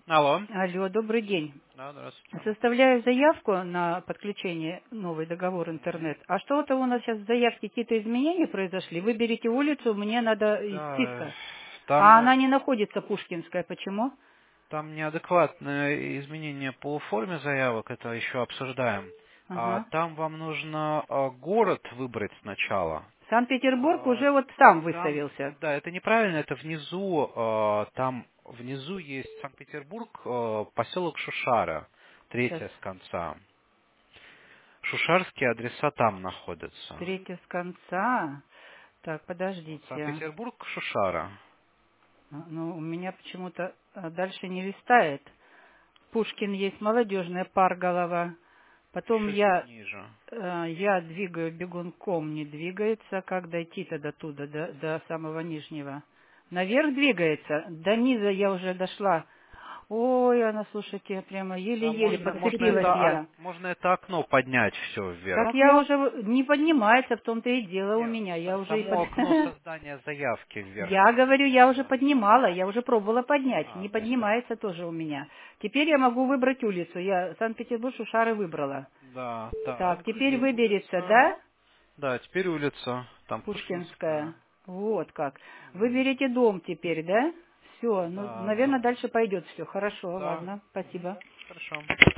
Алло. Алло, добрый день. Да, здравствуйте. Составляю заявку на подключение новый договор интернет. А что-то у нас сейчас в заявке какие-то изменения произошли. Выберите улицу, мне надо из Да, списка. А там, она не находится, Пушкинская. Почему? там неадекватное изменение по форме заявок, это еще обсуждаем. Ага. Там вам нужно город выбрать сначала. Санкт-Петербург А, уже вот сам Там, выставился. да, это неправильно, это внизу, там внизу есть Санкт-Петербург, поселок Шушара, Сейчас, третья с конца. Шушарские адреса там находятся. третья с конца. Так, Вот подождите. Санкт-Петербург, Шушара. Ну, у меня почему-то дальше не листает. Пушкин есть, молодежная, Парголова. Потом Еще чуть я ниже. двигаю бегунком, не двигается. Как дойти-то до туда, до самого нижнего? Наверх двигается. До низа я уже дошла. Ой, она, слушайте, прямо Там еле-еле можно подцепилась это, я. можно это окно поднять все Так вверх. я уже не поднимается, в том-то и дело у Нет, меня. Я уже и само окно создания заявки вверх Я можно говорю, я уже поднимать. поднимала, я уже пробовала поднять. Не То есть, поднимается тоже у меня. Теперь я могу выбрать улицу. Я Санкт-Петербург, Шушары выбрала. да, так, Так, теперь и выберется, улица. да? Да, теперь улица, там Пушкинская. Пушкинская. Вот как. Выберите дом теперь, да? Все, ну, Да, наверное, да, дальше пойдет все. Хорошо, да. ладно, спасибо. Хорошо.